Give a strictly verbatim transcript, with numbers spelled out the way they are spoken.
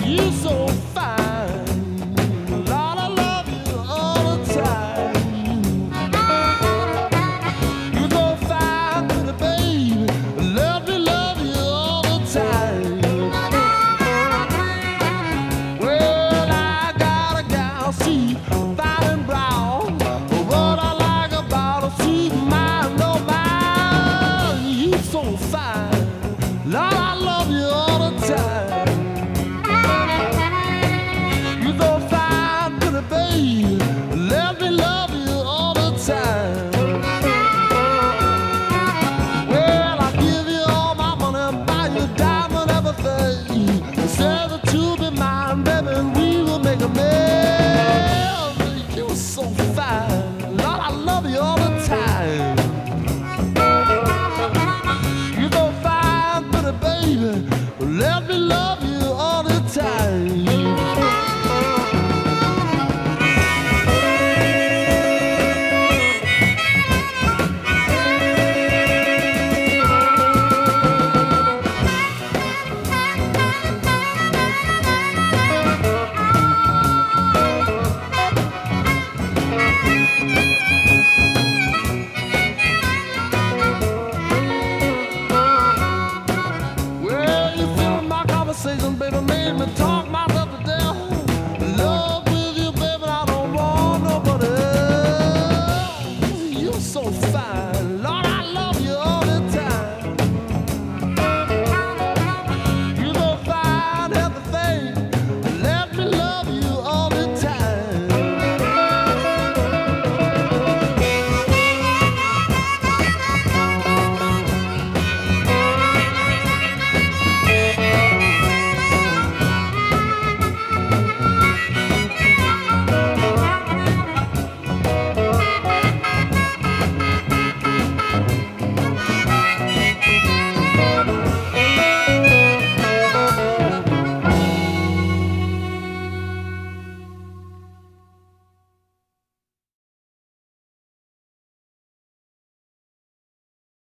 You so fine, Lord, I love you all the time. You so fine, pretty baby, love me, love you all the time. Well, I got a gal, she fine and brown. What I like about her, she's mine, no mine. You so fine, Lord, I love you all the time. You so fine, pretty baby, let me love you all the time. Well, I give you all my money, buy you diamond, everything. Say that you'll be mine, baby, and we will make a mess. You're so fine, Lord, I love you all the time. You so fine, pretty baby, let me love you all the time. Well, you fill my conversation, baby, made me talk my